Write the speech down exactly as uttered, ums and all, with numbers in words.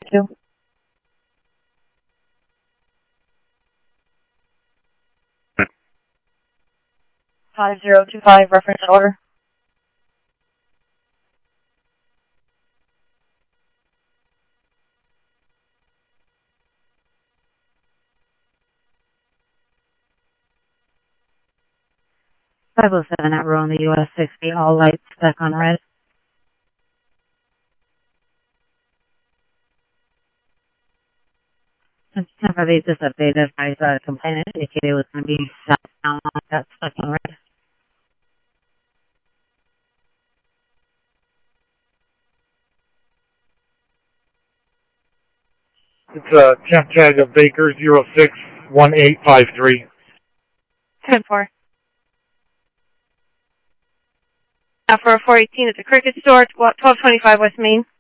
two. five zero two five, reference order. five oh seven at row on the U S sixty, all lights back on red. ten five eight, this update advised uh, complainant indicated it was going to be southbound on that stuck in red. It's a temp tag of Baker zero six one eight five three. ten four. Now for a four eighteen at the Cricket Store, twelve twenty-five West Main.